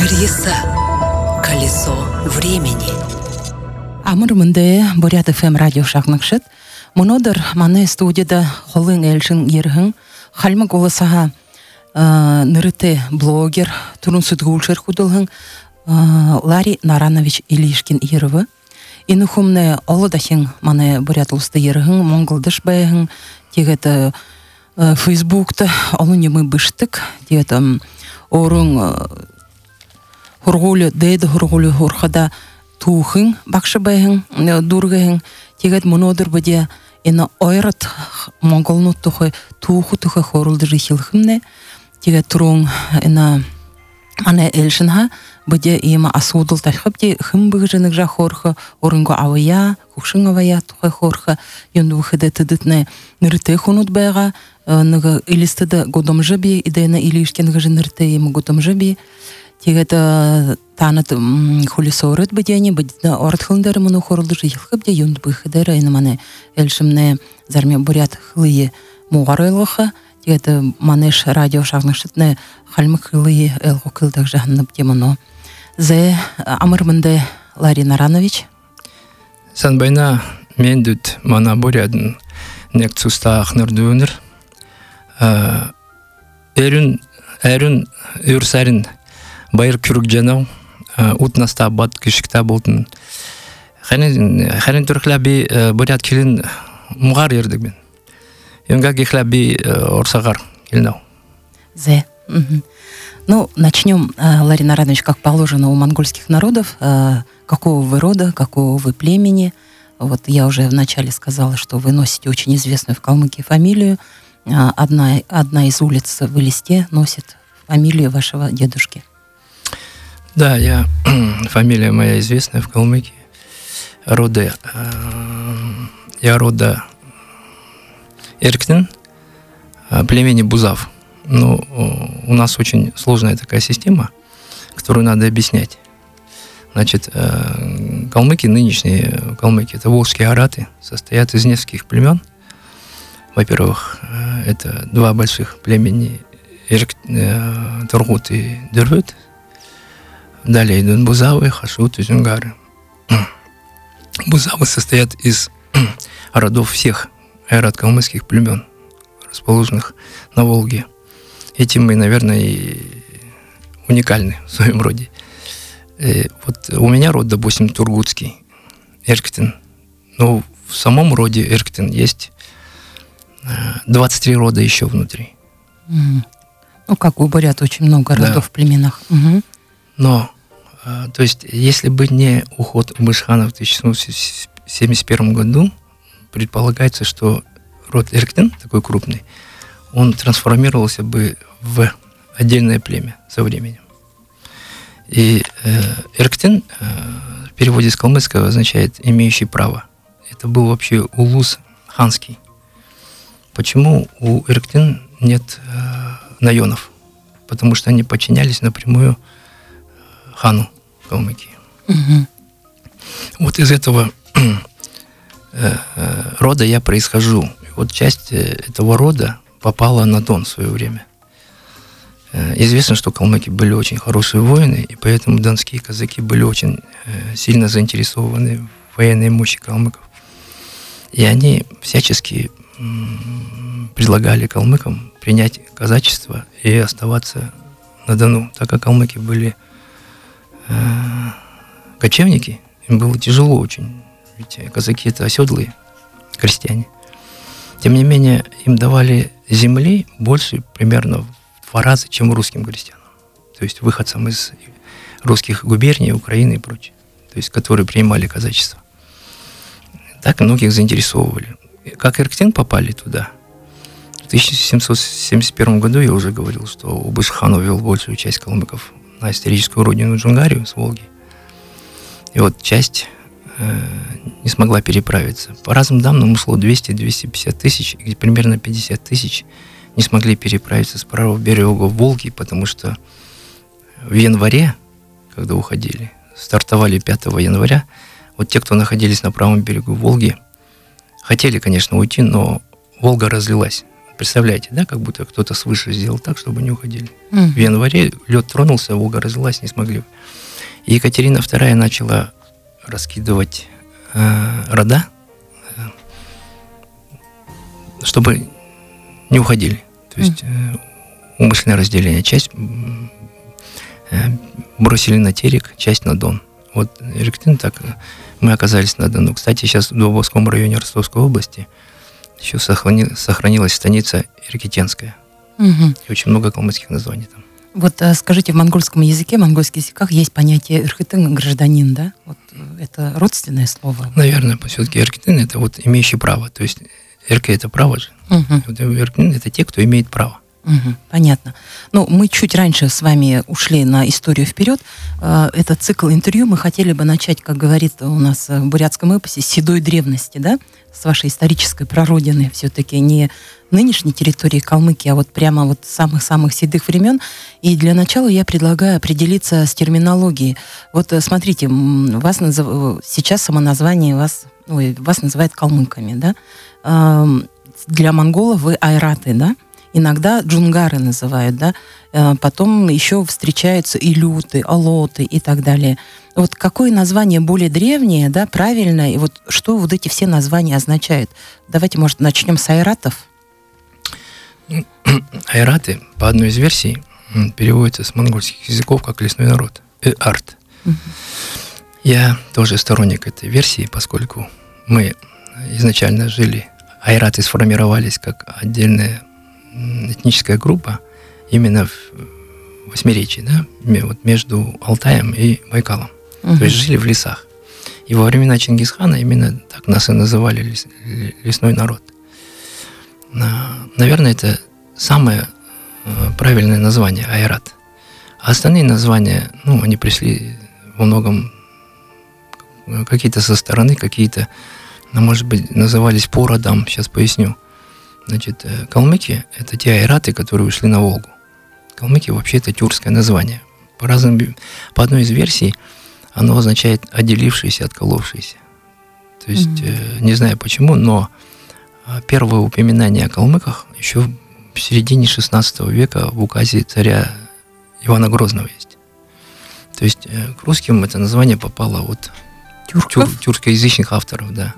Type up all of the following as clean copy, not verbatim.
Лариса. Колесо времени. Амыр мындай Бурят ФМ радио шагнакшыт. Монодыр маны студияда холын элшин ерхин халмы голосаға нырыты блогер турун судгулшер худылхын Ларри Наранович Илишкин ервы. Инухумны олыдахин маны Бурят улысты ерхин монголдыш байхин тегеті Фейсбукта олын емы быштык тегеті орын хургулы дейді хургулы хурхада тухын бакшы байхин дургахин тегет монодыр баде ина ойрат монголну тухы туху хорулды жихилхымне тегет турун ина ана элшинха баде има асудыл тахып де хым быгжынык жа хорхы орынго авая хушын авая тухы хорхы юнду хыды тыдытны нырты хунут байга нага илистыда годом жаби идейна Илишкин гажы нырты ему годом жаби тегет танат хулисорыт бадяне бадна ортхылдары муну хорулды жихылхып де юнд быхыдары ина маны элшимне зарме бурят хлые мугарылыха тегет манеш радио шагнышытны халмы хлые элгу кылдак жахнып демоно зе амырмынды Ларри Наранович Санбайна мендут мана бурядын нек цуста ахнырдуыныр әрін үрсәрін байыр күрік жанау утнаста бат кішікта болтын хәрін түрхләбі бурят келін мұғар ердік мен енга кехләбі орсағар келінау зе Ну, начнем, Ларри Наранович, как положено у монгольских народов. Какого вы рода, какого вы племени. Вот я уже вначале сказала, что вы носите очень известную в Калмыкии фамилию. Одна из улиц в Элисте носит фамилию вашего дедушки. Да, фамилия моя известная в Калмыкии. Я рода Эрктин, племени Бузав. Но у нас очень сложная такая система, которую надо объяснять. Значит, калмыки, нынешние калмыки, это волжские араты, состоят из нескольких племен. Во-первых, это два больших племени Тургут и Дырвыт. Далее идут Бузавы, Хашут и Зюнгары. Бузавы состоят из родов всех арат-калмыцких племен, расположенных на Волге. Этим мы, наверное, и уникальны в своем роде. Вот у меня род, допустим, тургутский, Эрктин. Но в самом роде Эрктин есть 23 рода еще внутри. Ну, как у бурят, очень много родов в племенах. Но, то есть, если бы не уход Убышхана в 1771 году, предполагается, что род Эрктин, такой крупный, он трансформировался бы в отдельное племя со временем. И Эрктин в переводе с калмыцкого означает «имеющий право». Это был вообще улус ханский. Почему у Эрктин нет наёнов? Потому что они подчинялись напрямую хану Калмыкии. Вот из этого рода я происхожу. И вот часть этого рода попала на Дон в свое время. Известно, что калмыки были очень хорошие воины, и поэтому донские казаки были очень сильно заинтересованы в военной мощи калмыков. И они всячески предлагали калмыкам принять казачество и оставаться на Дону, так как калмыки были кочевники, им было тяжело очень, ведь казаки это оседлые крестьяне. Тем не менее, им давали земли больше примерно в 2 раза, чем русским крестьянам. То есть выходцам из русских губерний, Украины и прочее. То есть, которые принимали казачество. Так многих заинтересовывали. Как Эрктин попали туда? В 1771 году я уже говорил, что Убышхан увел большую часть калмыков на историческую родину Джунгарию с Волги. И вот часть не смогла переправиться. По разным данным ушло 200-250 тысяч, и примерно 50 тысяч не смогли переправиться с правого берега Волги, потому что в январе, когда уходили, стартовали 5 января, вот те, кто находились на правом берегу Волги, хотели, конечно, уйти, но Волга разлилась. представляете, да, как будто кто-то свыше сделал так, чтобы не уходили. В январе лед тронулся, Волга разлилась, не смогли. И Екатерина II начала раскидывать рода, чтобы не уходили. То есть умышленное разделение. Часть бросили на Терек, часть на Дон. Вот Иректын, так мы оказались на Дону. Кстати, сейчас в Дубовском районе Ростовской области еще сохранилась станица Иркетенская. И очень много калмыцких названий там. Вот скажите, в монгольском языке, в монгольских языках есть понятие иркытын, гражданин, да? Вот это родственное слово? Наверное, все-таки иркытын — это вот имеющий право. То есть ирка — это право же. Вот иркытын — это те, кто имеет право. Понятно. Ну, мы чуть раньше с вами ушли на историю вперед. Этот цикл интервью мы хотели бы начать, как говорит у нас в бурятском эпосе, с седой древности, да? С вашей исторической прародины, все-таки не нынешней территории Калмыкии, а вот прямо вот самых-самых седых времен. И для начала я предлагаю определиться с терминологией. Вот смотрите, сейчас самоназвание вас называют калмыками, да? Для монголов вы айраты, да? Иногда джунгары называют, да, потом еще встречаются илюты, алоты и так далее. Вот какое название более древнее, да, правильное, и вот что вот эти все названия означают? Давайте, может, начнем с айратов. Айраты, по одной из версий, переводятся с монгольских языков как лесной народ, арт. Я тоже сторонник этой версии, поскольку мы изначально жили, айраты сформировались как отдельная этническая группа именно в Восьмеречии, да, вот между Алтаем и Байкалом. То есть жили в лесах. И во времена Чингисхана именно так нас и называли лесной народ. Наверное, это самое правильное название — айрат. А остальные названия, они пришли во многом какие-то со стороны, какие-то, может быть, назывались по родам. Сейчас поясню. Значит, калмыки — это те айраты, которые ушли на Волгу. Калмыки вообще это тюркское название. По одной из версий оно означает «отделившиеся, отколовшиеся». То есть, не знаю почему, но первое упоминание о калмыках еще в середине XVI века в указе царя Ивана Грозного есть. То есть к русским это название попало от тюркоязычных авторов, да.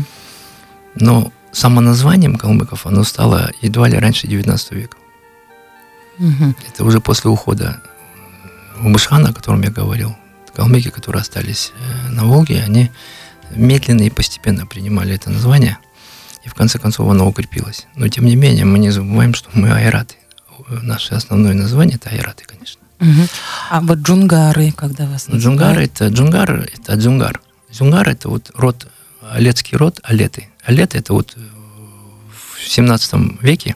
Но самоназванием калмыков оно стало едва ли раньше XIX века. Это уже после ухода Убышхана, о котором я говорил. Калмыки, которые остались на Волге, они медленно и постепенно принимали это название, и в конце концов оно укрепилось. Но тем не менее мы не забываем, что мы айраты. Наше основное название — это айраты, конечно. А вот джунгары, когда вас называют? Джунгар — это дзюнгар. Дзюнгар — это вот род, алетский род, алеты. Алеты — это вот в 17 веке,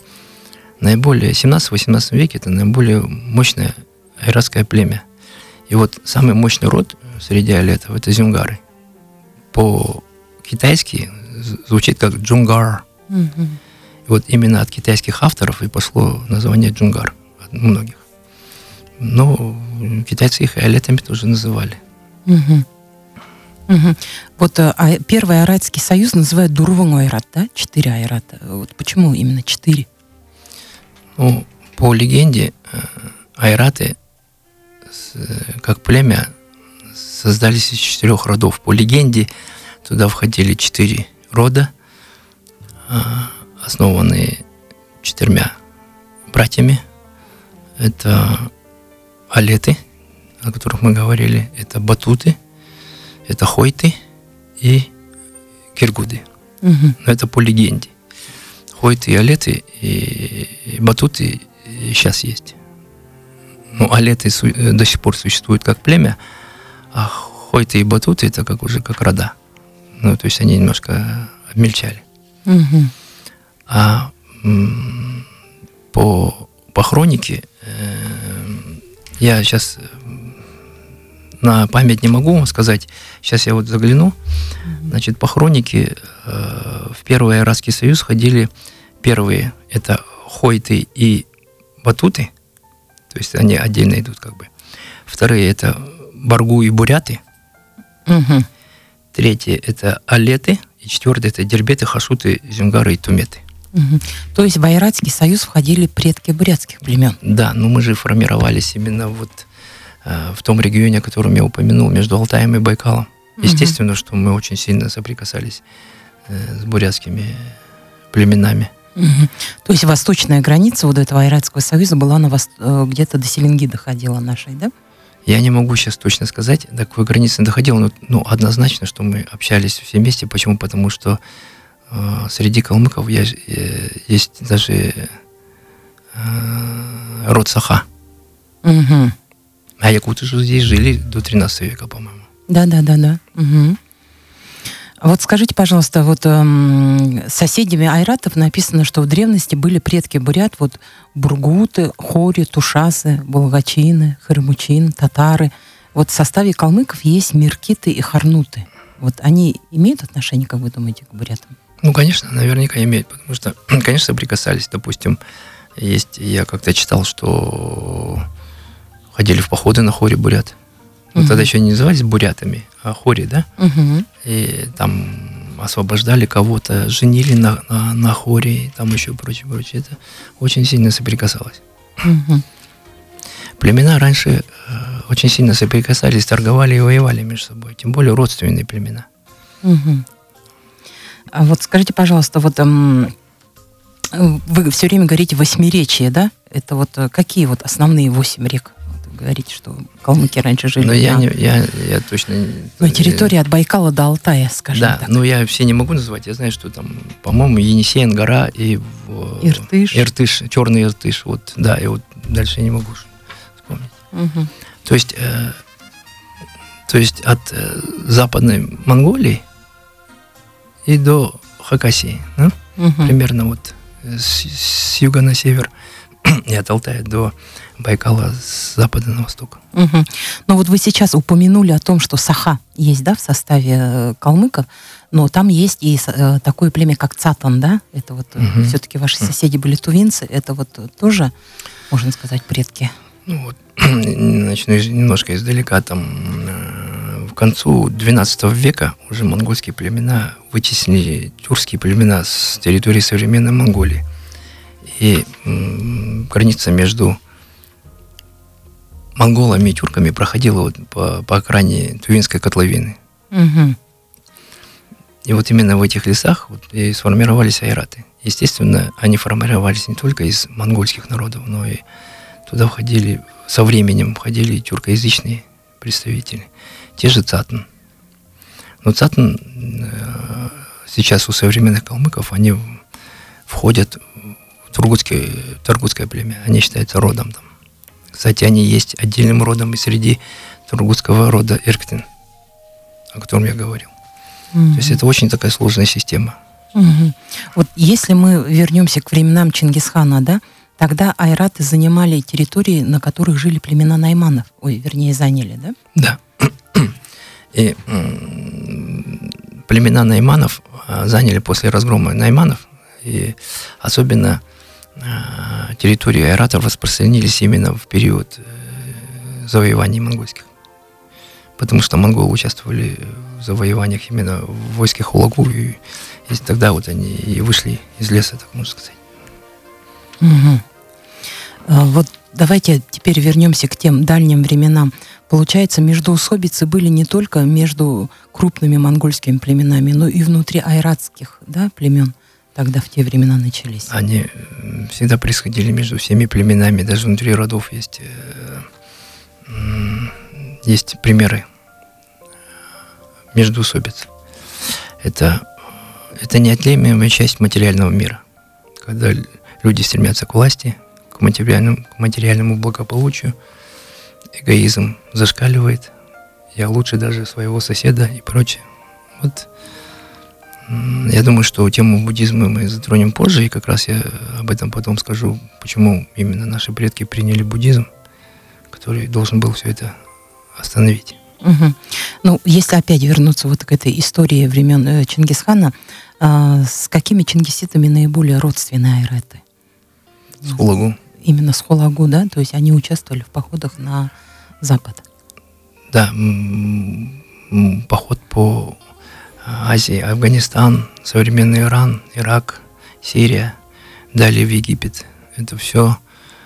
17-18 веке это наиболее мощное айратское племя. И вот самый мощный род среди алетов — это дзюнгары. По-китайски звучит как джунгар. И вот именно от китайских авторов и пошло название джунгар от многих. Но китайцы их алетами тоже называли. Вот первый Айратский союз называют Дурвун Айрат, да? 4 Айрата. Вот почему именно 4? По легенде, айраты, как племя, создались из 4 родов. По легенде, туда входили 4 рода, основанные 4 братьями. Это алеты, о которых мы говорили, это батуты, это хойты и киргуды. Но это по легенде. Хойты и алеты и батуты сейчас есть. Но алеты до сих пор существуют как племя, а хойты и батуты это как рода. То есть они немножко обмельчали. А по хронике я сейчас на память не могу вам сказать. Сейчас я вот загляну. Значит, по хронике в Первый Айратский союз ходили первые. Это хойты и батуты. То есть они отдельно идут как бы. Вторые — это баргу и буряты. Третье — это алеты. И четвертое — это дербеты, хашуты, зюнгары и туметы. То есть в Айратский союз входили предки бурятских племен? Да, но мы же формировались именно вот в том регионе, о котором я упомянул, между Алтаем и Байкалом. Естественно, что мы очень сильно соприкасались с бурятскими племенами. То есть восточная граница вот этого Айратского союза была где-то до Селенги доходила нашей, да? Я не могу сейчас точно сказать, до какой границы доходило, но однозначно, что мы общались все вместе. Почему? Потому что среди калмыков есть даже род Саха. А якуты же здесь жили до 13 века, по-моему. Да. Вот скажите, пожалуйста, вот соседями айратов написано, что в древности были предки бурят, вот бургуты, хори, тушасы, булгачины, хырмучин, татары. Вот в составе калмыков есть миркиты и харнуты. Вот они имеют отношение, как вы думаете, к бурятам? Ну, конечно, наверняка имеют, потому что, конечно, соприкасались. Допустим, я как-то читал, что ходили в походы на хоре бурят. Ну, тогда еще не назывались бурятами, а хори, да? И там освобождали кого-то, женили на хоре, там еще прочее. Это очень сильно соприкасалось. Племена раньше очень сильно соприкасались, торговали и воевали между собой, тем более родственные племена. А вот скажите, пожалуйста, вот вы все время говорите восьмиречие, да? Это вот какие вот основные 8 рек? Говорите, что калмыки раньше жили. Но я точно... Но территория от Байкала до Алтая, скажем так. Да, но я все не могу назвать. Я знаю, что там, по-моему, Енисей, Ангара и Иртыш, Черный Иртыш. Вот, да, и вот дальше я не могу вспомнить. То есть от Западной Монголии и до Хакасии, да? Примерно вот с юга на север, и от Алтая до Байкала с запада на восток. Но вот вы сейчас упомянули о том, что Саха есть, да, в составе калмыков, но там есть и такое племя, как Цатан, да? Это вот все-таки ваши соседи были тувинцы, это вот тоже, можно сказать, предки. Ну вот, начну немножко издалека, там к концу XII века уже монгольские племена вытеснили тюркские племена с территории современной Монголии. И граница между монголами и тюрками проходила вот по окраине Тувинской котловины. И вот именно в этих лесах вот и сформировались айраты. Естественно, они формировались не только из монгольских народов, но и туда со временем входили тюркоязычные представители. Те же Цатан. Но Цатан сейчас у современных калмыков, они входят в тургутское племя. Они считаются родом там. Кстати, они есть отдельным родом и среди тургутского рода Ирктин, о котором я говорил. То есть это очень такая сложная система. Вот если мы вернемся к временам Чингисхана, да, тогда айраты занимали территории, на которых жили племена найманов. Заняли, да? Да. И племена найманов заняли после разгрома найманов, и особенно территории айратов распространились именно в период завоеваний монгольских. Потому что монголы участвовали в завоеваниях именно в войске Хулагу, и тогда вот они и вышли из леса, так можно сказать. Вот давайте теперь вернемся к тем дальним временам. Получается, междоусобицы были не только между крупными монгольскими племенами, но и внутри айратских, да, племен. Тогда в те времена начались. Они всегда происходили между всеми племенами, даже внутри родов есть примеры междоусобиц. Это неотъемлемая часть материального мира, когда люди стремятся к власти, к материальному благополучию, эгоизм зашкаливает, я лучше даже своего соседа и прочее. Вот. Я думаю, что тему буддизма мы затронем позже, и как раз я об этом потом скажу, почему именно наши предки приняли буддизм, который должен был все это остановить. Ну, если опять вернуться вот к этой истории времен Чингисхана, с какими чингисидами наиболее родственные айраты? С Хулагу. Именно с Хулагу, да? То есть они участвовали в походах на запад? Да, поход по Азии, Афганистан, современный Иран, Ирак, Сирия. далее в Египет. Это все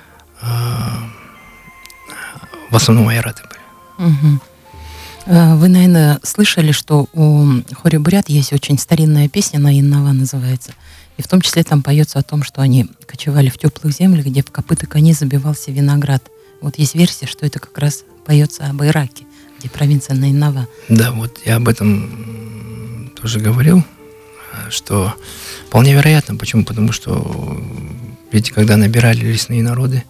в основном айраты были. Угу. Вы, наверное, слышали, что у хоре бурят есть очень старинная песня, она «Иннова» называется. И в том числе там поется о том, что они кочевали в теплых землях, где в копыта коней забивался виноград. Вот есть версия, что это как раз поется об Ираке, где провинция Найнава. Да, вот я об этом тоже говорил, что вполне вероятно. Почему? Потому что ведь когда набирали лесные народы,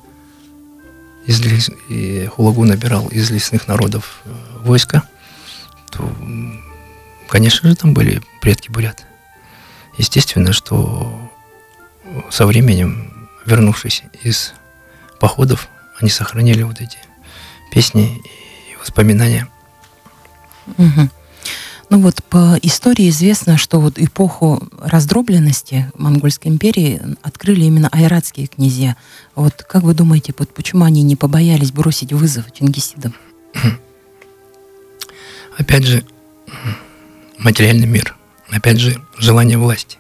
и Хулагу набирал из лесных народов войска, то, конечно же, там были предки бурят. Естественно, что со временем, вернувшись из походов, они сохранили вот эти песни и воспоминания. Угу. Ну вот по истории известно, что вот эпоху раздробленности Монгольской империи открыли именно айратские князья. Вот как вы думаете, вот почему они не побоялись бросить вызов чингисидам? Опять же, материальный мир. Опять же, желание власти.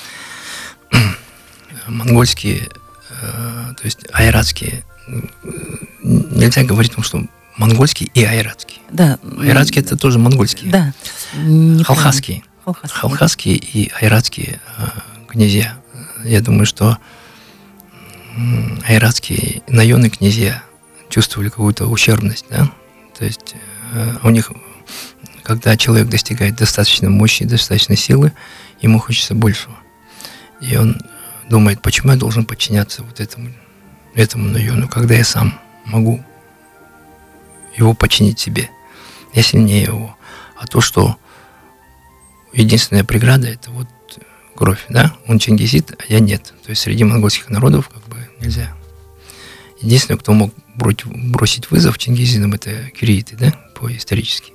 Монгольские, то есть айратские, нельзя говорить о том, что монгольские и айратские. Да. Айратские это тоже монгольские. Да. Халхасские. Халхасские и айратские князья. Я думаю, что айратские наемные князья чувствовали какую-то ущербность, да? То есть у них, когда человек достигает достаточной мощи, достаточной силы, ему хочется большего. И он думает, почему я должен подчиняться вот этому наемну, когда я сам могу его подчинить себе. Я сильнее его. А то, что единственная преграда, это вот кровь, да? Он чингисид, а я нет. То есть среди монгольских народов как бы нельзя. Единственное, кто мог бросить вызов чингисидам, это кирииты, да? По-исторически.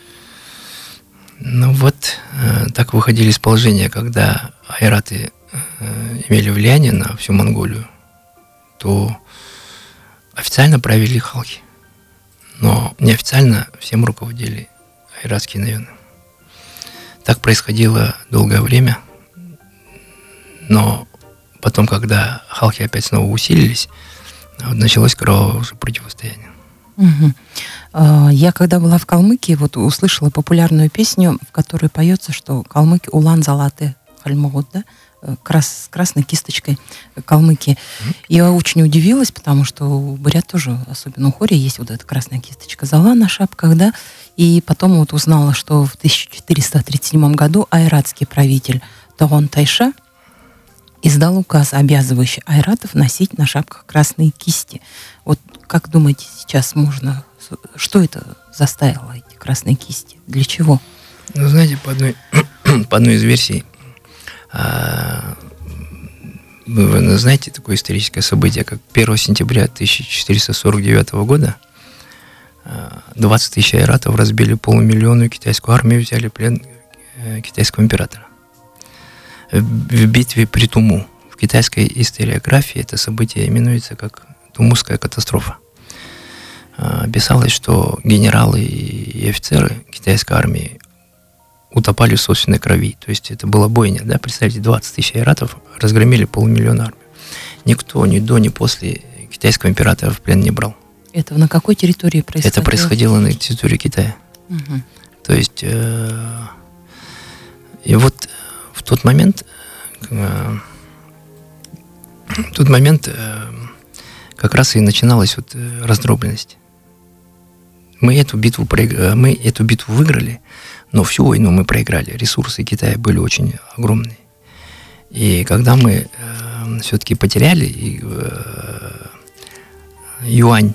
Ну вот, так выходили из положения, когда айраты имели влияние на всю Монголию, то официально правили халхи. Но неофициально всем руководили айратские наемные. Так происходило долгое время. Но потом, когда халхи опять снова усилились, началось кровавое уже противостояние. Угу. Я когда была в Калмыкии, вот услышала популярную песню, в которой поется, что калмыки улан залаты хальмогут, да? С красной кисточкой калмыки. Я очень удивилась, потому что у бурят тоже, особенно у хори, есть вот эта красная кисточка зала на шапках, да, и потом вот узнала, что в 1437 году айратский правитель Тогон Тайша издал указ, обязывающий айратов носить на шапках красные кисти. Вот как думаете, сейчас можно... Что это заставило, эти красные кисти? Для чего? Ну, знаете, по одной из версий, вы знаете такое историческое событие, как 1 сентября 1449 года 20 тысяч айратов разбили полумиллионную китайскую армию, взяли плен китайского императора. В битве при Туму. В китайской историографии это событие именуется как Тумусская катастрофа. Писалось, что генералы и офицеры китайской армии утопали в собственной крови. То есть это была бойня, да? Представьте, 20 тысяч айратов разгромили полумиллиона армию. Никто ни до, ни после китайского императора в плен не брал. Это на какой территории происходило? Это происходило на территории Китая. Угу. То есть и вот в тот момент как раз и начиналась вот раздробленность. Мы эту битву выиграли, но всю войну мы проиграли. Ресурсы Китая были очень огромные. И когда мы все-таки потеряли юань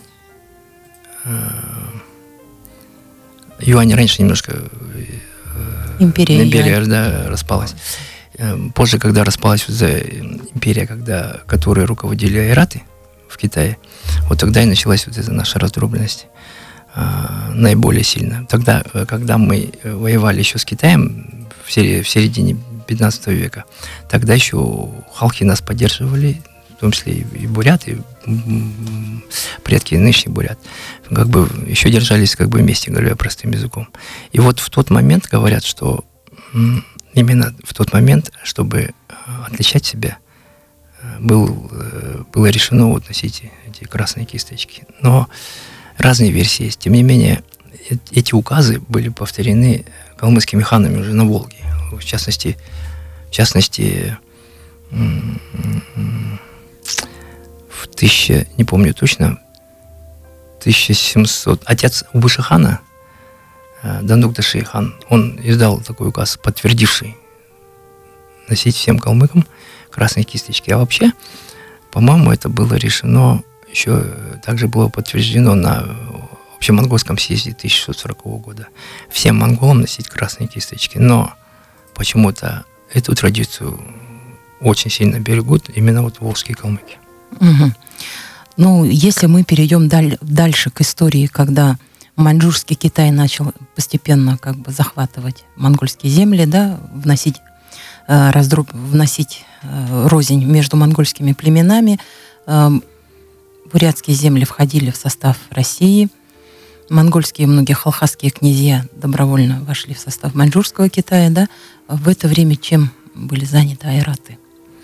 раньше немножко империя да, распалась. Позже, когда распалась империя, которой руководили айраты в Китае, вот тогда и началась вот эта наша раздробленность наиболее сильно. Тогда, когда мы воевали еще с Китаем в середине 15 века, тогда еще халхи нас поддерживали, в том числе и буряты, предки нынешних бурят, как бы еще держались как бы вместе, говоря простым языком. И вот в тот момент говорят, что именно в тот момент, чтобы отличать себя, было решено вот носить эти красные кисточки. Но разные версии есть. Тем не менее, эти указы были повторены калмыцкими ханами уже на Волге. В частности, не помню точно, 1700... Отец Убыши хана, Дандук-Даши хан, он издал такой указ, подтвердивший носить всем калмыкам красные кисточки. А вообще, по-моему, это было решено, еще также было подтверждено на общемонгольском съезде 1640 года. Всем монголам носить красные кисточки. Но почему-то эту традицию очень сильно берегут именно вот волжские калмыки. Угу. Ну, если мы перейдем дальше к истории, когда маньчжурский Китай начал постепенно как бы захватывать монгольские земли, да, вносить рознь между монгольскими племенами, бурятские земли входили в состав России, монгольские многие халхасские князья добровольно вошли в состав маньчжурского Китая, да. В это время чем были заняты айраты?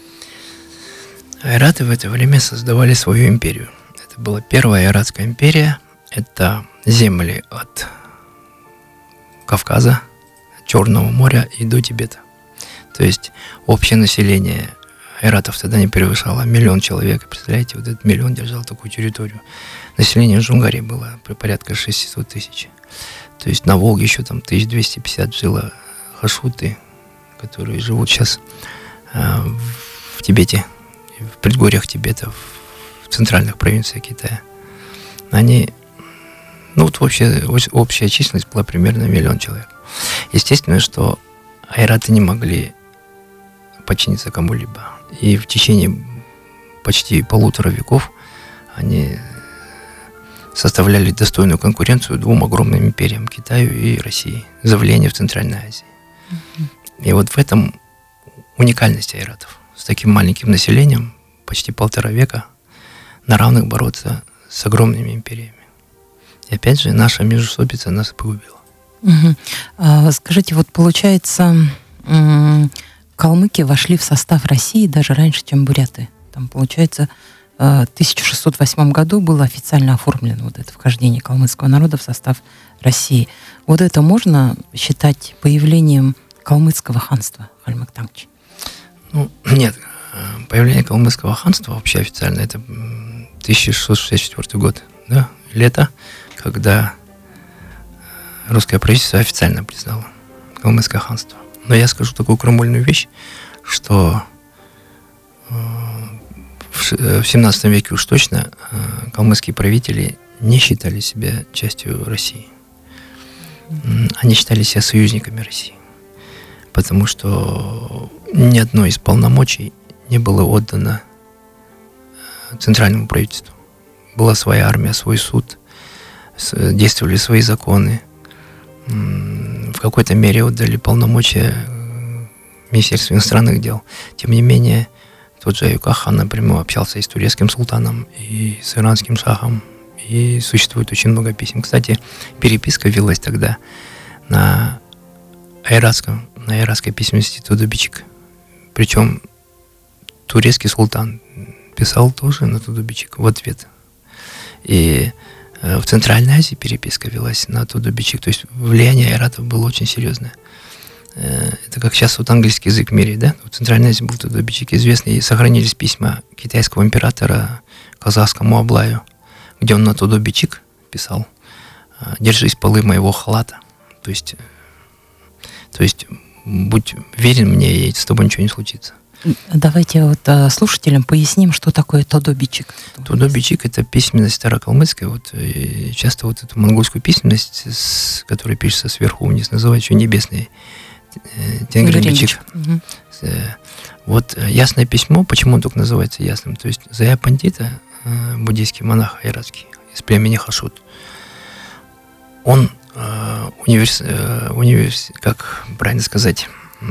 Айраты в это время создавали свою империю. Это была первая айратская империя. Это земли от Кавказа, Черного моря и до Тибета. То есть общее население айратов тогда не превышало 1 миллион человек. Представляете, вот этот миллион держал такую территорию. Население Джунгарии было порядка 600 тысяч. То есть на Волге еще там 1250 жило хашуты, которые живут сейчас в Тибете, в предгорьях Тибета, в центральных провинциях Китая. Они, вот общая численность была примерно 1 миллион человек. Естественно, что айраты не могли подчиниться кому-либо. И в течение почти 1,5 веков они составляли достойную конкуренцию 2 огромным империям, Китаю и России, за влияние в Центральной Азии. И вот в этом уникальность айратов. С таким маленьким населением, почти 1,5 века, на равных бороться с огромными империями. И опять же, наша междоусобица нас погубила. Скажите, вот получается, калмыки вошли в состав России даже раньше, чем буряты. Там, получается, в 1608 году было официально оформлено вот это вхождение калмыцкого народа в состав России. Вот это можно считать появлением калмыцкого ханства, Хальмыктангчи? Нет. Появление калмыцкого ханства вообще официально это 1664 год, да, лето, когда русское правительство официально признало калмыцкое ханство. Но я скажу такую крамольную вещь, что в 17 веке уж точно калмыцкие правители не считали себя частью России. Они считали себя союзниками России. Потому что ни одно из полномочий не было отдано центральному правительству. Была своя армия, свой суд, действовали свои законы. В какой-то мере отдали полномочия Министерству иностранных дел. Тем не менее, тот же Аюка хан напрямую общался и с турецким султаном, и с иранским шахом, и существует очень много писем. Кстати, переписка велась тогда на айратской письменности Тудубичик. Причем турецкий султан писал тоже на Тудубичик в ответ. И в Центральной Азии переписка велась на Тудубичик. То есть влияние айратов было очень серьезное. Это как сейчас вот английский язык в мире, да? В Центральной Азии был Тудубичик известный. И сохранились письма китайского императора казахскому Аблаю, где он на Тудубичик писал: «Держись полы моего халата». То есть будь верен мне, и с тобой ничего не случится. Давайте вот слушателям поясним, что такое Тодобичик. Тодобичик — это письменность старокалмыцкая. И часто вот эту монгольскую письменность, которая пишется сверху вниз, называют еще небесный Тенгринбичик. Вот ясное письмо, почему он только называется ясным? То есть Зая Пандита, буддийский монах айратский из племени Хашут, он как правильно сказать,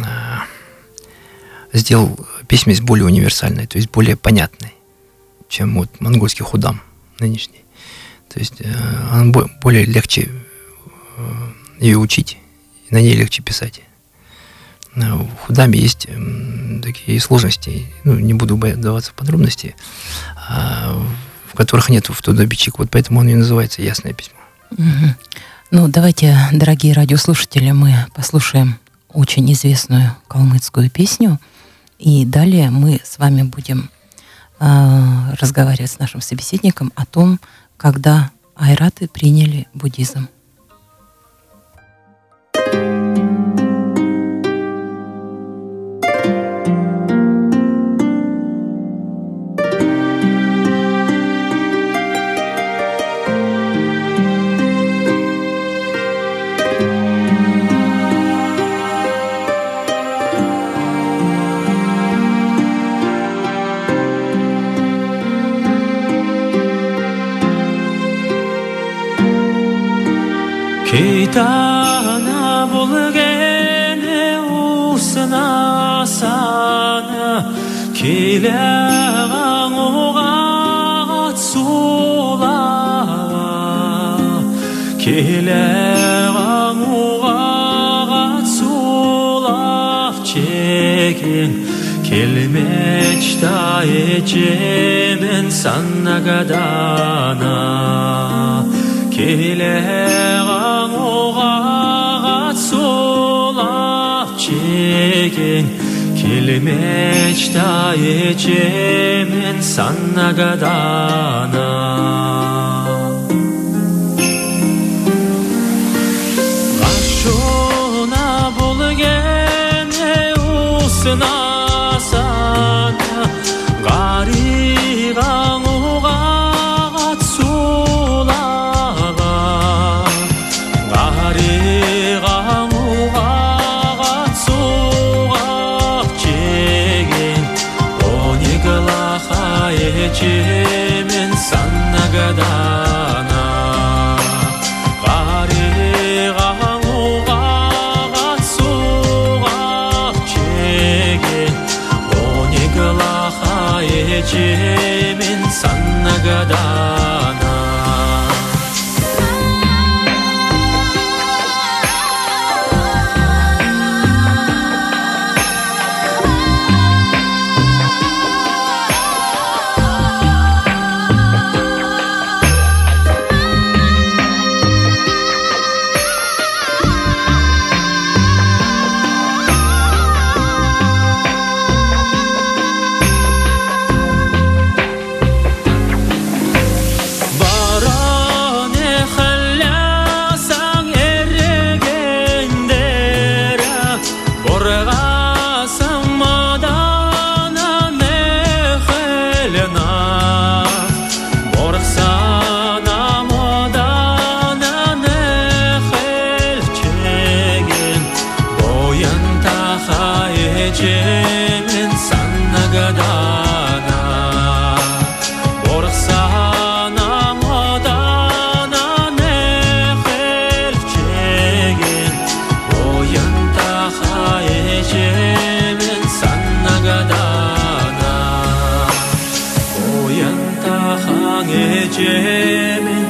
сделал письменность более универсальной, то есть более понятной, чем вот монгольский худам нынешний. То есть она более легче ее учить, и на ней легче писать. в худаме есть такие сложности, не буду вдаваться в подробности, в которых нет втодобичек. Вот поэтому он и называется «Ясное письмо». Ну, давайте, дорогие радиослушатели, мы послушаем очень известную калмыцкую песню, и далее мы с вами будем разговаривать с нашим собеседником о том, когда айраты приняли буддизм. Кейтана булгене усна сана келеган уга цула келеган уга цула чеген келмечта эчемен саннагадана келеган уга цулап чеген келмечта эчемен саннагадана гашуна булгене усна сана гариган уга цулап Чемен саннагадана гариган уга цуга чеген ониглаха чемен саннагадана Чемен саннагадана борсана модана нехер чеген оянтаха чемен саннагадана оянтаха чемен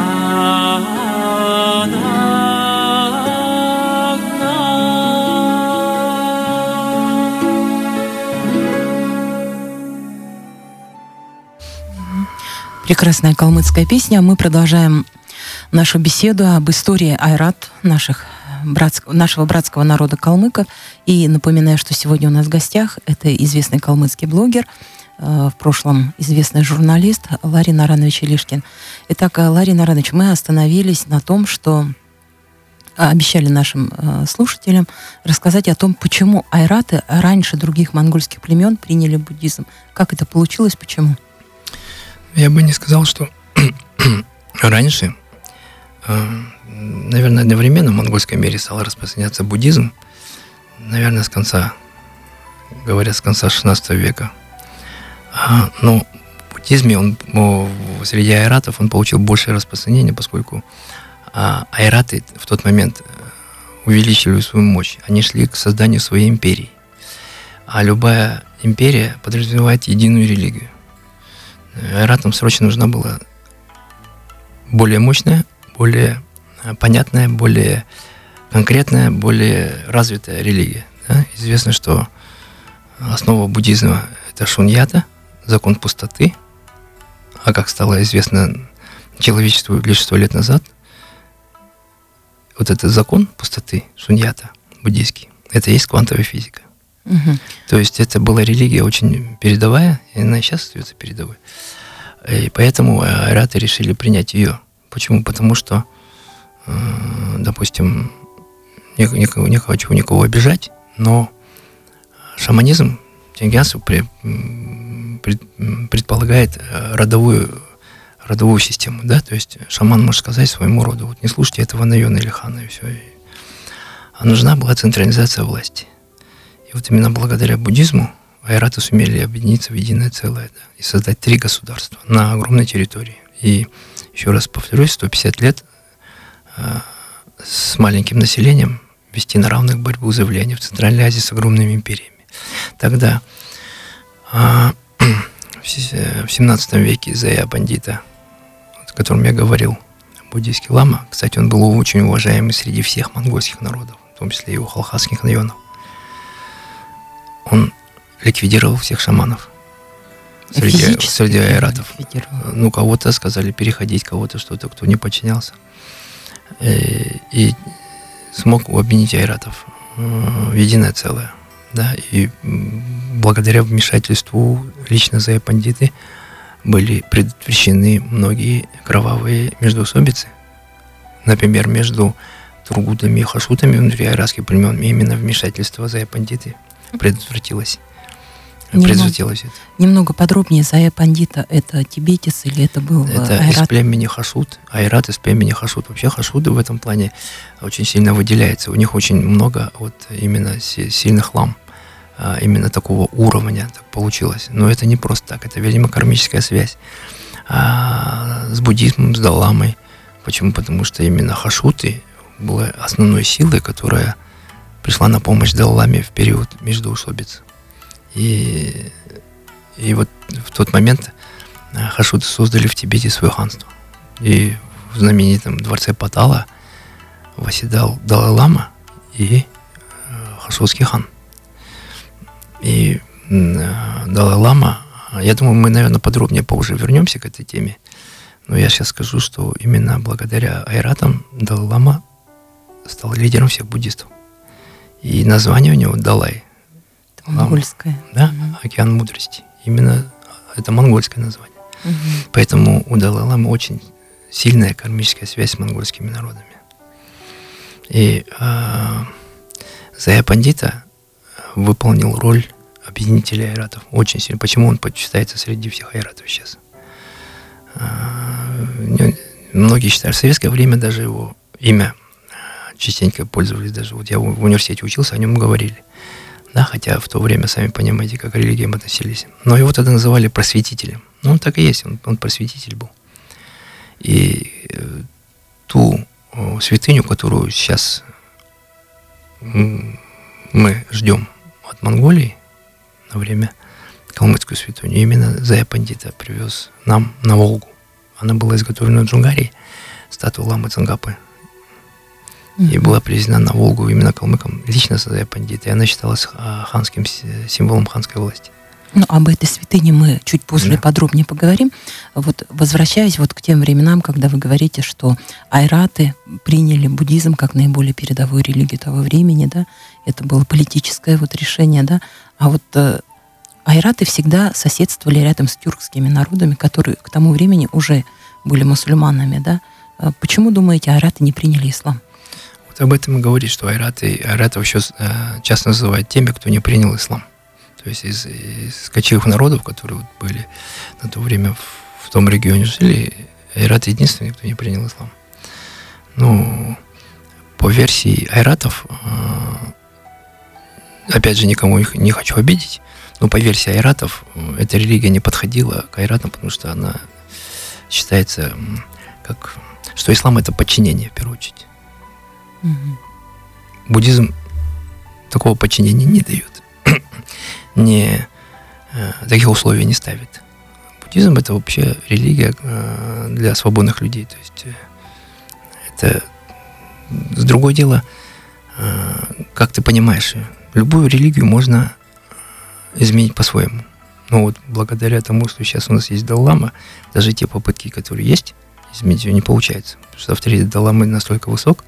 Прекрасная калмыцкая песня. Мы продолжаем нашу беседу об истории айрат, нашего братского народа калмыков. И напоминаю, что сегодня у нас в гостях это известный калмыцкий блогер, в прошлом известный журналист Ларин Аранович Илишкин. Итак, Ларин Аранович, мы остановились на том, что обещали нашим слушателям рассказать о том, почему айраты раньше других монгольских племен приняли буддизм. Как это получилось, почему? Я бы не сказал, что раньше, наверное, одновременно в монгольском мире стал распространяться буддизм, наверное, с конца 16 века. Но в буддизме среди айратов он получил большее распространение, поскольку айраты в тот момент увеличили свою мощь. Они шли к созданию своей империи. А любая империя подразумевает единую религию. Айратам срочно нужна была более мощная, более понятная, более конкретная, более развитая религия. Да? Известно, что основа буддизма – это шуньята, закон пустоты. А как стало известно человечеству лишь 100 лет назад, вот этот закон пустоты, шуньята, буддийский, это и есть квантовая физика. То есть это была религия очень передовая, и она и сейчас остается передовой. И поэтому айраты решили принять ее. Почему? Потому что, допустим, не хочу никого обижать, но шаманизм, тенгянство предполагает родовую систему, да, то есть шаман может сказать своему роду: вот не слушайте этого Найона или Хана, и все. А нужна была централизация власти. И вот именно благодаря буддизму айраты сумели объединиться в единое целое, да, и создать 3 государства на огромной территории. И еще раз повторюсь, 150 лет с маленьким населением вести на равных борьбу за влияние в Центральной Азии с огромными империями. Тогда в 17 веке Зая Пандита, о котором я говорил, буддийский лама, кстати, он был очень уважаемый среди всех монгольских народов, в том числе и у халхасских районов. Он ликвидировал всех шаманов среди айратов. Ну, кого-то сказали переходить, кого-то что-то, кто не подчинялся. И смог объединить айратов в единое целое. Да? И благодаря вмешательству лично Зая Пандиты были предотвращены многие кровавые междоусобицы. Например, между тургутами и хашутами внутри айратских племен именно вмешательство Зая Пандиты предотвратилось. Немного подробнее. Зая Пандита — это тибетец или это был это айрат? Из племени Хашут. Айрат из племени Хашут. Вообще хашуты в этом плане очень сильно выделяются. У них очень много вот именно сильных лам. Именно такого уровня так получилось. Но это не просто так. Это, видимо, кармическая связь с буддизмом, с даламой. Почему? Потому что именно хашуты была основной силой, которая пришла на помощь Далай-ламе в период междоусобиц. И вот в тот момент хашуты создали в Тибете свое ханство. И в знаменитом дворце Патала восседал Далай-лама и хашутский хан. И Далай-лама, я думаю, мы, наверное, подробнее позже вернемся к этой теме, но я сейчас скажу, что именно благодаря айратам Далай-лама стал лидером всех буддистов. И название у него Далай. Монгольское. Да, океан мудрости. Именно это монгольское название. Поэтому у Далай-ламы очень сильная кармическая связь с монгольскими народами. И Зая Пандита выполнил роль объединителя айратов очень сильно. Почему он почитается среди всех айратов сейчас? Многие считают, в советское время даже его имя частенько пользовались. Даже вот я в университете учился, о нем говорили. Да, хотя в то время, сами понимаете, как к религиям относились. Но его тогда называли просветителем. Ну, он так и есть, он просветитель был. И ту святыню, которую сейчас мы ждем от Монголии на время, калмыцкую святыню, именно Зая Пандита привез нам на Волгу. Она была изготовлена в Джунгарии, статуя ламы Цангапы. И была привезена на Волгу именно калмыкам лично Зая Пандита. И она считалась ханским символом ханской власти. Ну, об этой святыне мы чуть позже подробнее поговорим. Вот возвращаясь вот к тем временам, когда вы говорите, что айраты приняли буддизм как наиболее передовую религию того времени, да, это было политическое вот решение, да, а вот айраты всегда соседствовали рядом с тюркскими народами, которые к тому времени уже были мусульманами, да. Почему, думаете, айраты не приняли ислам? Вот об этом и говорит, что айратов еще часто называют теми, кто не принял ислам. То есть из кочевых народов, которые вот были на то время в том регионе жили, айраты единственные, кто не принял ислам. Ну, по версии айратов, опять же, никому их не хочу обидеть, но по версии айратов эта религия не подходила к айратам, потому что она считается, что ислам — это подчинение, в первую очередь. Буддизм такого подчинения не дает. Таких условий не ставит. Буддизм — это вообще религия для свободных людей. То есть это другое дело, как ты понимаешь ее. любую религию можно изменить по-своему. Но вот благодаря тому, что сейчас у нас есть Далай-лама, даже те попытки, которые есть, изменить ее не получается. Потому что авторитет Далай-ламы настолько высок.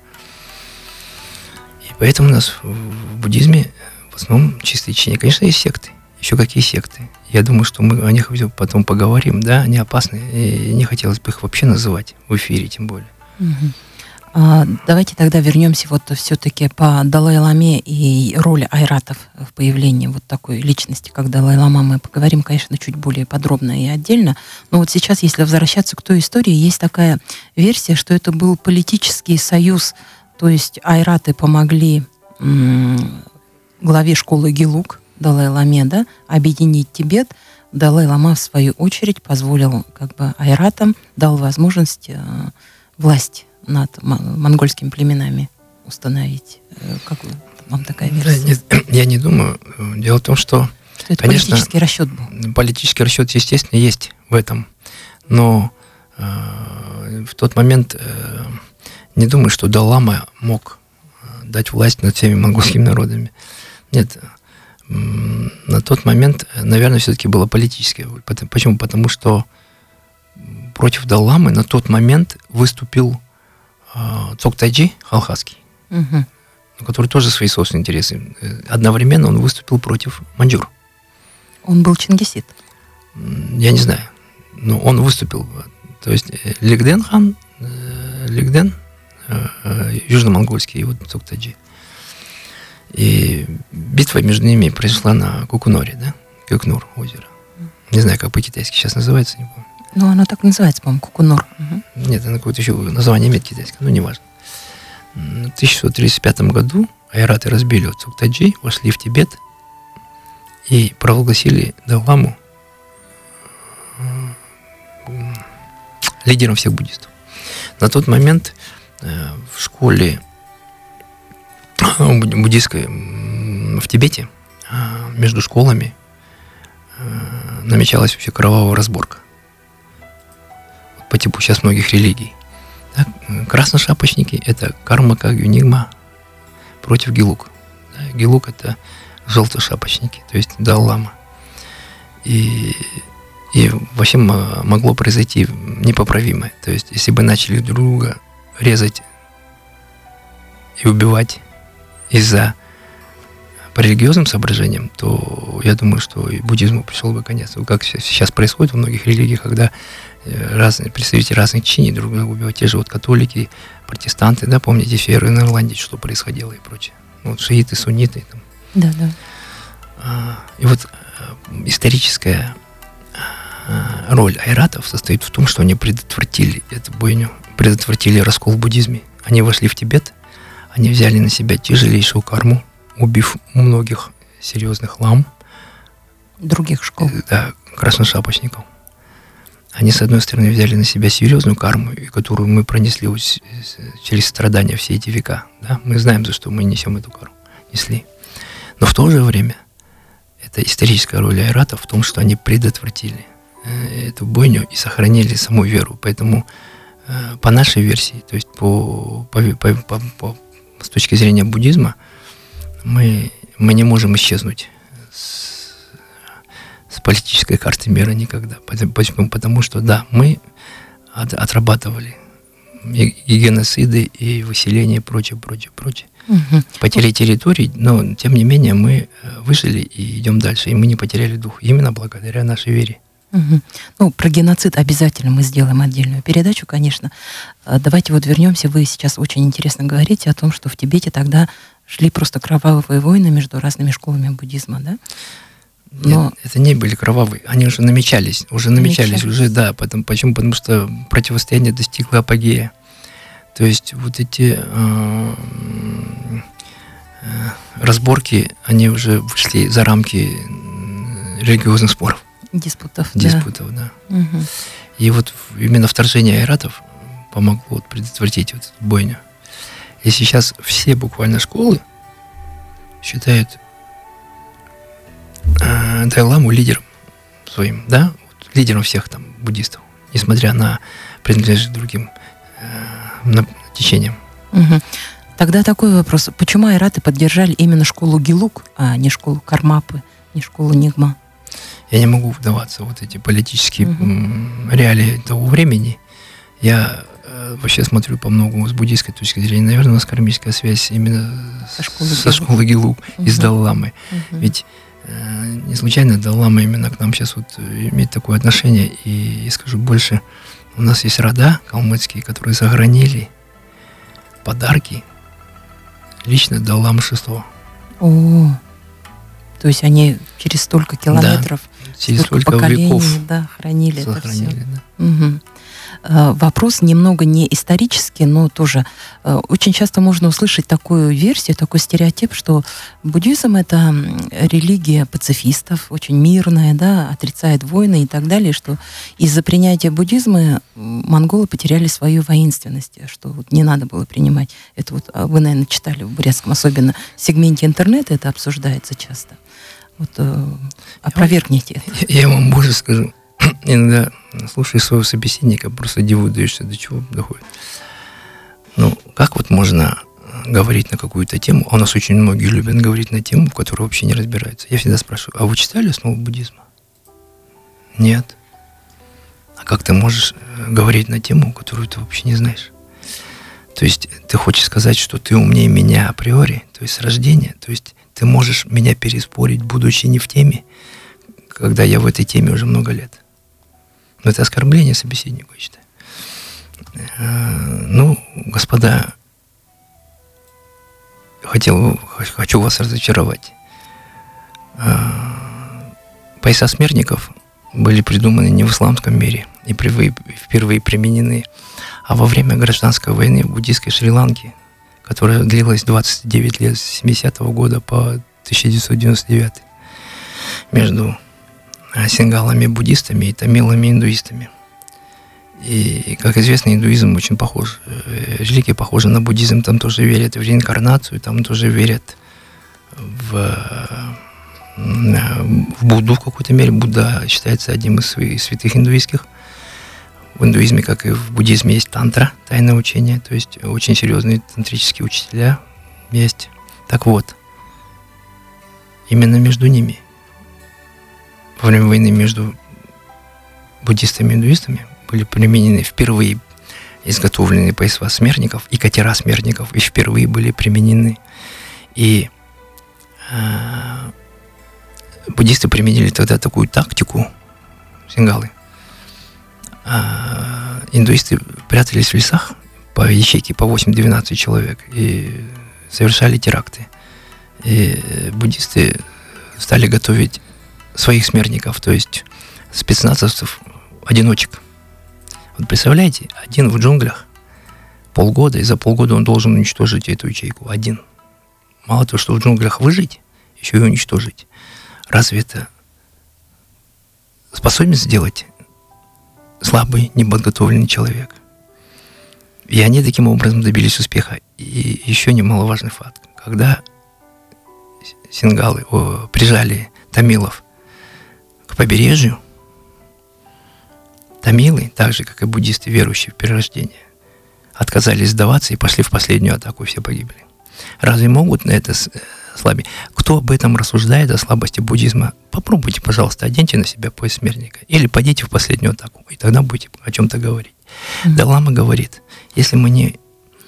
И поэтому у нас в буддизме в основном чистые течения. Конечно, есть секты. Еще какие секты. Я думаю, что мы о них потом поговорим. Да, они опасны. И не хотелось бы их вообще называть в эфире, тем более. Давайте тогда вернемся вот все-таки по Далай-ламе и роли айратов в появлении вот такой личности, как Далай-лама. Мы поговорим, конечно, чуть более подробно и отдельно. Но вот сейчас, если возвращаться к той истории, есть такая версия, что это был политический союз, то есть айраты помогли главе школы Гелуг, Далай-ламе, да, объединить Тибет. Далай-лама, в свою очередь, позволил как бы айратам, дал возможность власть над монгольскими племенами установить. Как вам такая версия? Да, я не думаю. Дело в том, что это, конечно, политический расчет был. Политический расчет, естественно, есть в этом. Но в тот момент не думаю, что Далай-лама мог дать власть над всеми монгольскими народами. Нет. На тот момент, наверное, все-таки было политическое. Почему? Потому что против Далай-ламы на тот момент выступил Цогтайджи Халхасский, который тоже свои собственные интересы. Одновременно он выступил против маньчжур. Он был чингисид? Я не знаю. Но он выступил. То есть Лигден хан, южно-монгольский, и вот Цогтайджи. И битва между ними произошла на Кукуноре, да? Кюкнур озеро. Не знаю, как по-китайски сейчас называется, не помню. Ну, оно так называется, по-моему, Кукунор. Нет, оно какое-то еще название имеет китайское, но неважно. В 1635 году айраты разбили Цогтайджи, вошли в Тибет и провозгласили Далай-ламу лидером всех буддистов. На тот момент в школе буддистской в Тибете между школами намечалась вообще кровавая разборка. По типу сейчас многих религий. Так, красношапочники — это карма Кагью Нигма против Гелуг. Да, Гелуг — это желтошапочники, то есть Далай-лама. И вообще могло произойти непоправимое. То есть если бы начали друг друга резать и убивать по религиозным соображениям, то я думаю, что и буддизму пришел бы конец. Как сейчас происходит во многих религиях, когда разные представители разных течений друг друга убивают, те же вот католики, протестанты, да, помните, в Северной Ирландии, что происходило и прочее. Ну, вот шииты, сунниты. Там. Да. И вот историческая роль айратов состоит в том, что они предотвратили эту бойню, предотвратили раскол в буддизме. Они вошли в Тибет, они взяли на себя тяжелейшую карму, убив многих серьезных лам. Других школ. Да, красношапочников. Они, с одной стороны, взяли на себя серьезную карму, которую мы пронесли через страдания все эти века. Да? Мы знаем, за что мы несем эту карму. Несли. Но в то же время это историческая роль айратов в том, что они предотвратили эту бойню и сохранили саму веру. Поэтому по нашей версии, то есть с точки зрения буддизма, мы не можем исчезнуть с политической карты мира никогда. Почему? Потому что, да, мы отрабатывали и геноциды, и выселение, и прочее. Потери территорий, но, тем не менее, мы выжили и идем дальше. И мы не потеряли дух. Именно благодаря нашей вере. Ну, про геноцид обязательно мы сделаем отдельную передачу, конечно. Давайте вот вернемся. Вы сейчас очень интересно говорите о том, что в Тибете тогда шли просто кровавые войны между разными школами буддизма, да? Но... Нет, это не были кровавые, они уже намечались, да. Почему? Потому что противостояние достигло апогея. То есть вот эти разборки, они уже вышли за рамки религиозных споров. Диспутов, да. Угу. И вот именно вторжение айратов помогло предотвратить вот эту бойню. И сейчас все буквально школы считают Далай-ламу лидером своим, да, вот, лидером всех там буддистов, несмотря на принадлежность другим течениям. Угу. Тогда такой вопрос. Почему айраты поддержали именно школу Гилук, а не школу Кармапы, не школу Нигма? Я не могу вдаваться в вот эти политические реалии того времени. Я вообще смотрю по многому с буддийской точки зрения. Наверное, у нас кармическая связь именно со школы Гилук и с Далай-ламой. Ведь не случайно Далай-лама именно к нам сейчас вот имеет такое отношение. И я скажу больше, у нас есть рода калмыцкие, которые сохранили подарки лично Далай-ламы VI. О, то есть они через столько километров, да, через столько веков хранили сохранили, это все. Да. Угу. Вопрос немного не исторический, но тоже очень часто можно услышать такую версию, такой стереотип, что буддизм — это религия пацифистов, очень мирная, да, отрицает войны и так далее, что из-за принятия буддизма монголы потеряли свою воинственность, что вот не надо было принимать. Это вот вы, наверное, читали в бурятском, особенно в сегменте интернета это обсуждается часто. Вот опровергните это. Я вам больше скажу. Иногда, слушая своего собеседника, просто диву даешься, до чего доходит. Ну, как вот можно говорить на какую-то тему? А у нас очень многие любят говорить на тему, в которой вообще не разбираются. Я всегда спрашиваю, а вы читали основу буддизма? Нет. А как ты можешь говорить на тему, которую ты вообще не знаешь? То есть ты хочешь сказать, что ты умнее меня априори, то есть с рождения? То есть ты можешь меня переспорить, будучи не в теме, когда я в этой теме уже много лет? Но это оскорбление собеседнику, я считаю. Ну, господа, хочу вас разочаровать. Пояса смертников были придуманы не в исламском мире и впервые применены, а во время гражданской войны в буддийской Шри-Ланке, которая длилась 29 лет с 70-го года по 1999, между сингалами-буддистами и тамилами-индуистами. И, как известно, индуизм очень похож, религия похожа на буддизм, там тоже верят в реинкарнацию, там тоже верят в Будду в какой-то мере. Будда считается одним из святых индуистских. В индуизме, как и в буддизме, есть тантра, тайное учение, то есть очень серьезные тантрические учителя есть. Так вот, именно между ними во время войны между буддистами и индуистами были применены впервые изготовленные пояса смертников и катера смертников, и впервые были применены. И буддисты применили тогда такую тактику, сингалы. Индуисты прятались в лесах по ячейке по 8-12 человек и совершали теракты. И буддисты стали готовить своих смертников, то есть спецназовцев, одиночек. Вот представляете, один в джунглях полгода, и за полгода он должен уничтожить эту ячейку. Один. Мало того, что в джунглях выжить, еще и уничтожить. Разве это способен сделать слабый, неподготовленный человек? И они таким образом добились успеха. И еще немаловажный факт. Когда сингалы прижали тамилов к побережью, тамилы, так же, как и буддисты, верующие в перерождение, отказались сдаваться и пошли в последнюю атаку, и все погибли. Разве могут на это слабее? Кто об этом рассуждает, о слабости буддизма? Попробуйте, пожалуйста, оденьте на себя пояс смертника или пойдите в последнюю атаку, и тогда будете о чем-то говорить. Далай-лама говорит, если мы не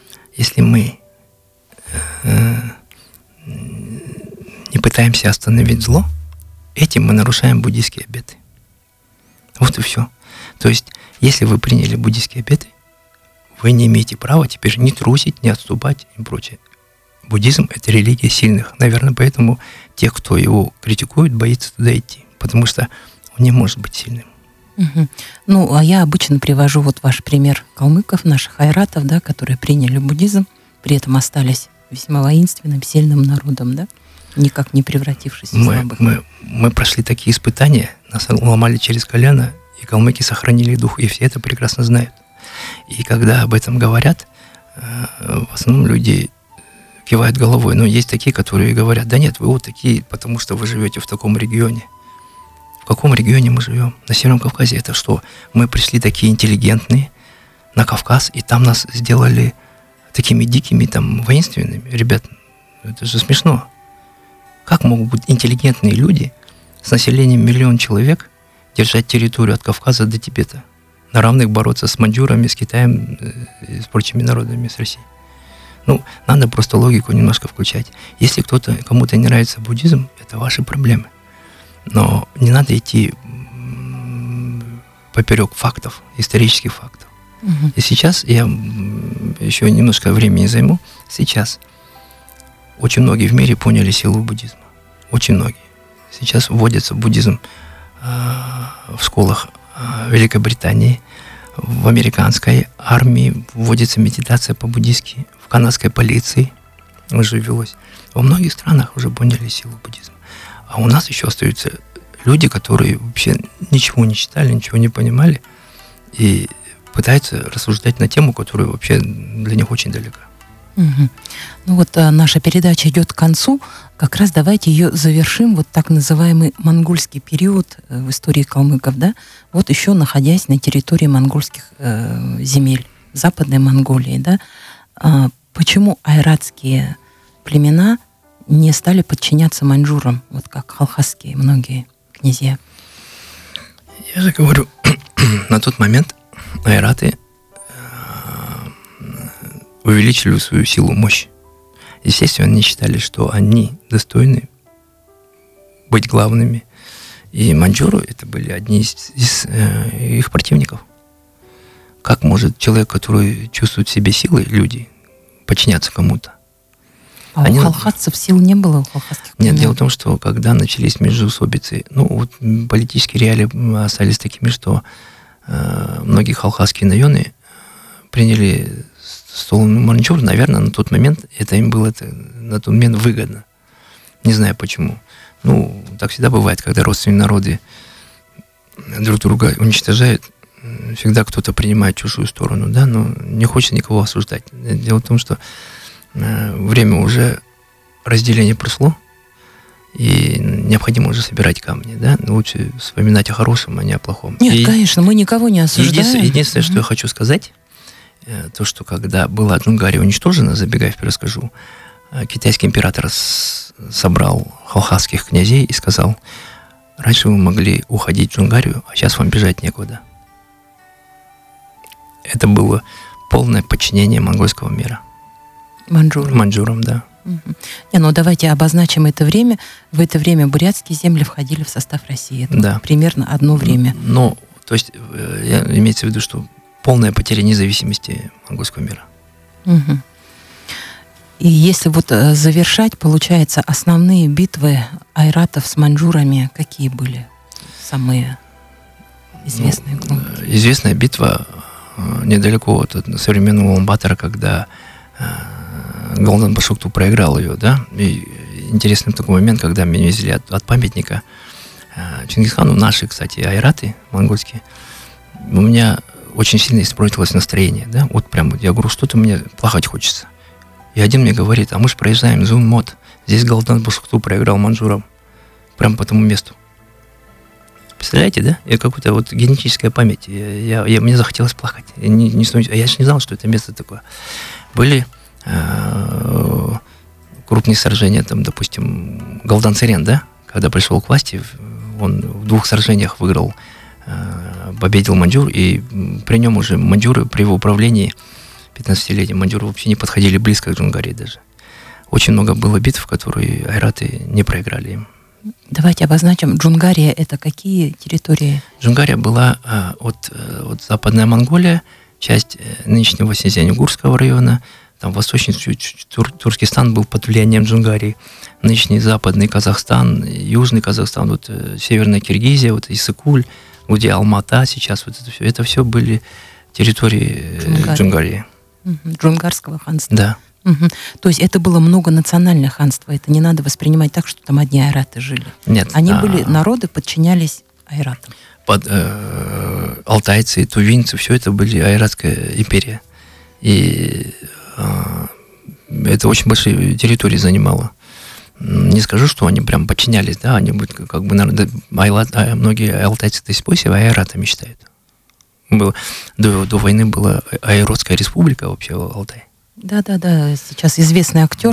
пытаемся остановить зло, этим мы нарушаем буддийские обеты. Вот и все. То есть, если вы приняли буддийские обеты, вы не имеете права теперь ни трусить, ни отступать и прочее. Буддизм — это религия сильных. Наверное, поэтому те, кто его критикует, боится туда идти, потому что он не может быть сильным. Угу. Ну, а я обычно привожу вот ваш пример калмыков, наших айратов, да, которые приняли буддизм, при этом остались весьма воинственным, сильным народом, да, никак не превратившись в слабых. Мы прошли такие испытания, нас ломали через колено, и калмыки сохранили дух, и все это прекрасно знают. И когда об этом говорят, в основном люди кивают головой. Но есть такие, которые говорят, да нет, вы вот такие, потому что вы живете в таком регионе. В каком регионе мы живем? На Северном Кавказе. Это что? Мы пришли такие интеллигентные на Кавказ, и там нас сделали такими дикими, там, воинственными. Ребят, это же смешно. Как могут быть интеллигентные люди с населением 1 миллион человек держать территорию от Кавказа до Тибета? На равных бороться с маньчжурами, с Китаем, с прочими народами, с Россией. Ну, надо просто логику немножко включать. Если кому-то не нравится буддизм, это ваши проблемы. Но не надо идти поперек фактов, исторических фактов. Мгм. И сейчас я еще немножко времени займу. Сейчас очень многие в мире поняли силу буддизма. Очень многие. Сейчас вводится буддизм в школах Великобритании, в американской армии вводится медитация по-буддистски, в канадской полиции уже велось. Во многих странах уже поняли силу буддизма. А у нас еще остаются люди, которые вообще ничего не читали, ничего не понимали и пытаются рассуждать на тему, которая вообще для них очень далека. Мгм. Ну вот наша передача идет к концу. Как раз давайте ее завершим. Вот так называемый монгольский период в истории калмыков, да? Вот еще находясь на территории монгольских земель, Западной Монголии, да? Почему айратские племена не стали подчиняться маньчжурам, вот как халхасские многие князья? Я же говорю, на тот момент айраты увеличили свою силу, мощь. Естественно, они считали, что они достойны быть главными. И маньчжуры это были одни из их противников. Как может человек, который чувствует в себе силы, люди, подчиняться кому-то? А у халхасцев сил не было, у халхасских племен? Нет, дело в том, что когда начались междоусобицы, вот политические реалии остались такими, что многие халхасские районы приняли сторону маньчжур. Наверное, на тот момент это им было на тот момент выгодно. Не знаю почему. Так всегда бывает, когда родственные народы друг друга уничтожают, всегда кто-то принимает чужую сторону, да, но не хочет никого осуждать. Дело в том, что время уже разделения прошло, и необходимо уже собирать камни, да, лучше вспоминать о хорошем, а не о плохом. Нет, конечно, мы никого не осуждаем. Единственное, что я хочу сказать, то, что когда была Джунгария уничтожена, забегая вперед скажу, китайский император собрал халхасских князей и сказал: раньше вы могли уходить в Джунгарию, а сейчас вам бежать некуда. Это было полное подчинение монгольского мира. Маньчжурам, да. Угу. Давайте обозначим это время. В это время бурятские земли входили в состав России. Это примерно одно время. То есть, имеется в виду, что полная потеря независимости монгольского мира. Угу. И если вот завершать, получается, основные битвы айратов с маньчжурами какие были? Самые известные? Известная битва недалеко от современного Улан-Батора, когда Галдан Башокту проиграл ее, да. И интересный такой момент, когда меня везли от памятника Чингисхану, наши, кстати, айраты монгольские, у меня очень сильно испортилось настроение, да. Вот прям я говорю, что-то мне плакать хочется. И один мне говорит: а мы же проезжаем Зун-Мод, здесь Галдан Башокту проиграл маньчжурам, прям по тому месту. Представляете, да? И какая-то вот генетическая память. Мне захотелось плакать. Я же не знал, что это место такое. Были крупные сражения, там, допустим, Галдан Церен, да? Когда пришел к власти, он в 2 сражениях выиграл, победил маньчжур, и при нем уже маньчжуры, при его управлении 15-летним, маньчжуры вообще не подходили близко к Джунгарии даже. Очень много было битв, которые айраты не проиграли им. Давайте обозначим, Джунгария — это какие территории? Джунгария была от Западная Монголия, часть нынешнего Синьцзянь-Угурского района, там восточный Туркестан был под влиянием Джунгарии, нынешний Западный Казахстан, Южный Казахстан, вот Северная Киргизия, вот Иссык-Куль, где Алмата сейчас, вот это все были территории Джунгарии. Джунгарского ханства. Да. Угу. То есть это было многонациональное ханство, это не надо воспринимать так, что там одни айраты жили. Нет. Они были, народы подчинялись айратам. Алтайцы, тувинцы, все это были айратская империя. И это очень большие территории занимало. Не скажу, что они прям подчинялись, да, они как бы, наверное, многие алтайцы до сих пор себя айратами считают. До войны была Айротская республика вообще в Алтае. Да, сейчас известный актер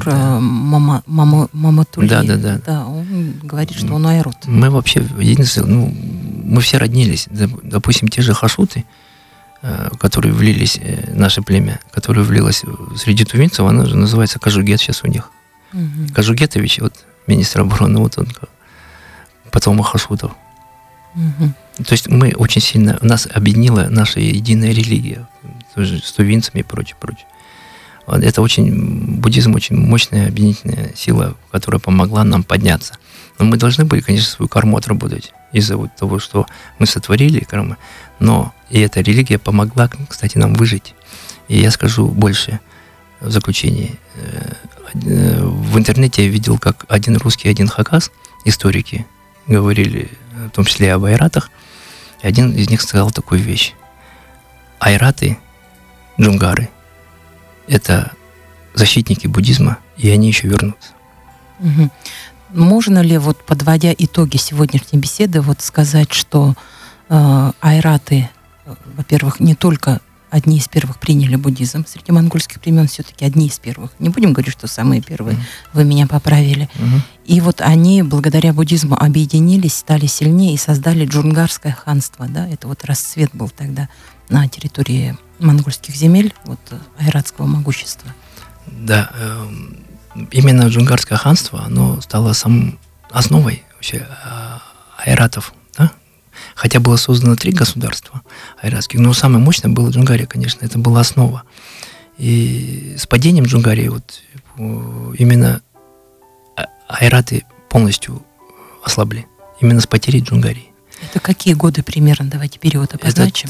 Маматули. Да. Да, он говорит, что он айрат. Мы вообще единственные, мы все роднились. Допустим, те же хашуты, которые влились, наше племя, которое влилось среди тувинцев, оно же называется Кажугет сейчас у них. Угу. Кажугетович, вот министр обороны, вот он, потомок хашутов. Угу. То есть мы очень сильно, нас объединила наша единая религия, тоже с тувинцами и прочее. Вот это буддизм очень мощная объединительная сила, которая помогла нам подняться. Но мы должны были, конечно, свою карму отработать из-за вот того, что мы сотворили кармы. Но и эта религия помогла, кстати, нам выжить. И я скажу больше в заключении. В интернете я видел, как один русский, один хакас, историки говорили, в том числе об айратах. И один из них сказал такую вещь. Айраты, джунгары, это защитники буддизма, и они еще вернутся. Угу. Можно ли, вот подводя итоги сегодняшней беседы, вот сказать, что айраты, во-первых, не только одни из первых приняли буддизм среди монгольских племен, все-таки одни из первых. Не будем говорить, что самые первые. Вы меня поправили. И вот они, благодаря буддизму, объединились, стали сильнее и создали джунгарское ханство. Да? Это вот расцвет был тогда на территории монгольских земель, вот айратского могущества. Да, именно джунгарское ханство, оно стало основой вообще айратов, да? Хотя было создано 3 государства айратских, но самое мощное было Джунгария, конечно, это была основа. И с падением Джунгарии вот именно айраты полностью ослабли, именно с потерей Джунгарии. Это какие годы примерно? Давайте период обозначим. Это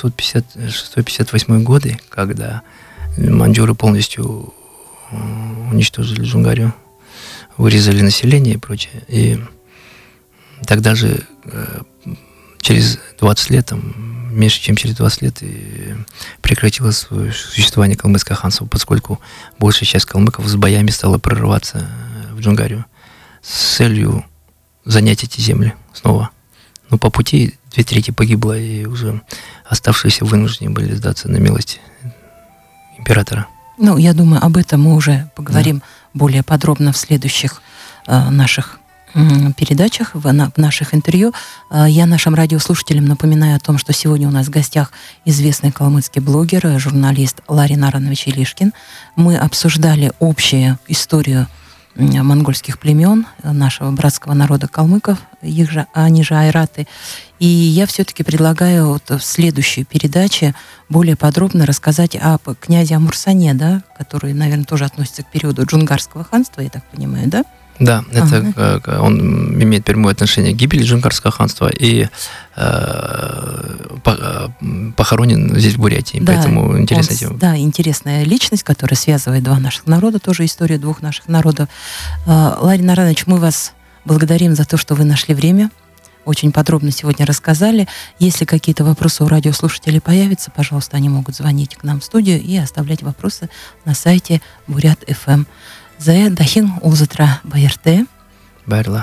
1756-58 годы, когда маньчжуры полностью уничтожили Джунгарию, вырезали население и прочее. И тогда же через 20 лет, меньше чем через 20 лет, прекратилось свое существование калмыцкое ханство, поскольку большая часть калмыков с боями стала прорываться в Джунгарию с целью занять эти земли снова. Но по пути 2/3 погибло, и уже оставшиеся вынуждены были сдаться на милость императора. Ну, я думаю, об этом мы уже поговорим более подробно в следующих наших передачах, в наших интервью. Я нашим радиослушателям напоминаю о том, что сегодня у нас в гостях известный калмыцкий блогер, журналист Ларри Наранович Илишкин. Мы обсуждали общую историю монгольских племен, нашего братского народа калмыков, они же айраты. И я все-таки предлагаю вот в следующей передаче более подробно рассказать об князе Амурсане, да, который, наверное, тоже относится к периоду джунгарского ханства, я так понимаю, да? Да, это он имеет прямое отношение к гибели джунгарского ханства и похоронен здесь, в Бурятии, да, поэтому интересная тема. Да, интересная личность, которая связывает 2 наших народа, тоже история 2 наших народов. Ларри Наранович, мы вас благодарим за то, что вы нашли время, очень подробно сегодня рассказали. Если какие-то вопросы у радиослушателей появятся, пожалуйста, они могут звонить к нам в студию и оставлять вопросы на сайте Бурят.ФМ. Зая дахин узатра байырты. Байырла.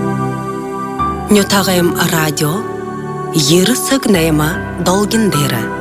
Нютагайм радио, Йырсык найма долгиндера.